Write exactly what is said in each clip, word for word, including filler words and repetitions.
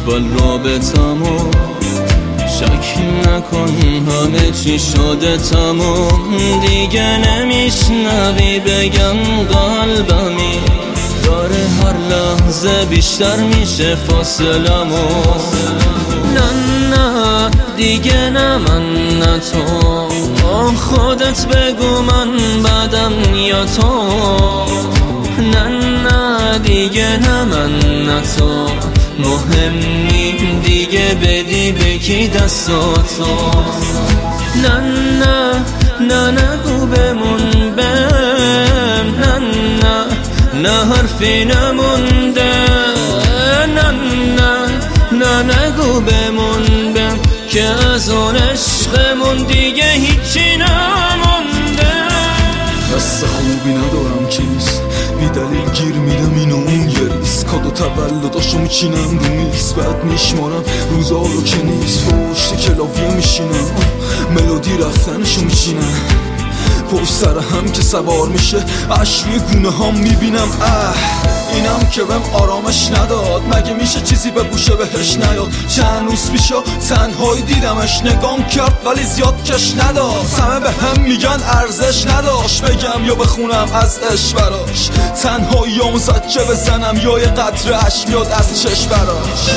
اول رابطمو شک نکن همه چی شده تموم دیگه نمیشنوی بگم قلبمی داره هر لحظه بیشتر میشه فاصلمو نه نه دیگه نه من نه تو خودت بگو من بعدم یا تو نه نه دیگه نه من نه تو مهمی دیگه بدی به کی دستاتو نه نه نه نگو بمون بهم نه نه نه حرفی نمونده نه نه نه نگو بمون بهم که از اون عشقمون دیگه هیچی نمونده دست خوبی ندارم چیز بی دلیل گیر میدم اینو اون یه ریز کادو تولداشو میچینم رو میز بعد میشمارم روزا رو که نیست پشت کلاویه میشینم ملودی رفتنشو میچینم پشت سر هم که سوار میشه عشق روی گونه هم میبینم اه اینم که بهم آرامش نداد مگه میشه چیزی به گوشه بهش نیاد چند روز پیشا تنهایی دیدمش نگام کرد ولی زیاد کش نداد همه به هم میگن ارزش نداشت بگم یا بخونم از عشق براش تنهایی همو زد چه بزنم یا یه قطره عشق میاد از چشم براش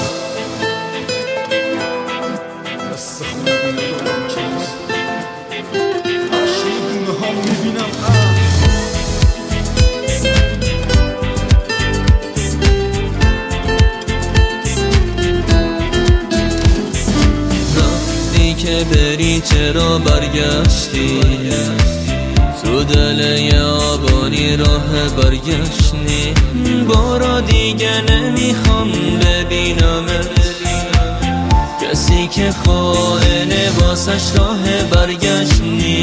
که بری چرا برگشتی تو دل یابانی راه برگشتی بارا دیگه نمیخوام ببینمت کسی که خائنه واسش راه برگشتی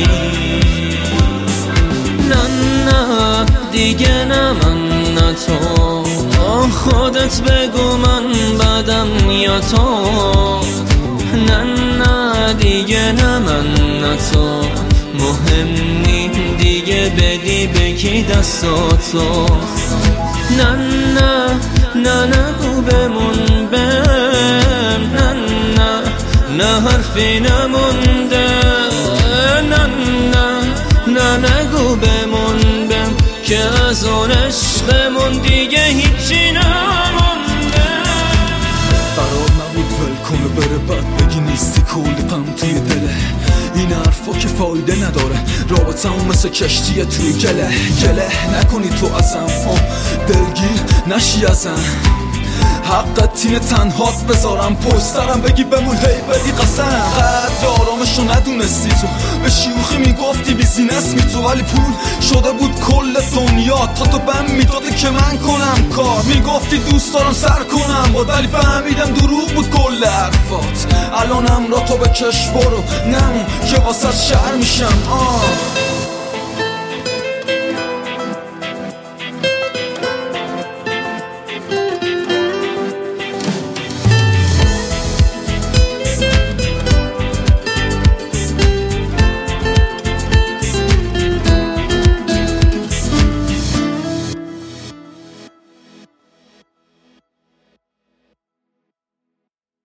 نه نه دیگه نه من نه تو خودت بگو من بعدم یا تو نه نه دیگه نه من نه تو مهمی دیگه بدی به کی دستاتو نه نه نه نگو بمون بهم نه نه نه حرفی نمونده نه نه نه نگو بمون بهم که از اون عشقمون دیگه هیچی نمونده قرار نبود ول کنه بره بعد بگی نیستی کلی غم توی دله این حرفا که فایده نداره رابطه‌مون مثل کشتیه توی گله گله نکنی تو ازم دلگیر نشی ازم حقت تینه تنهات بذارم پسترم بگی بمون هی بدی قسم قدر آرامشو ندونستی تو به شیوخی میگفتی بیزینس می تو ولی پول شده بود کل دنیا تا تو بهم میداده که من کنم کار میگفتی دوست دارم سر کنم با ولی فهمیدم دروغ بود کل حرفات الانم را تو به کش برو نمون که واسه شهر میشم آه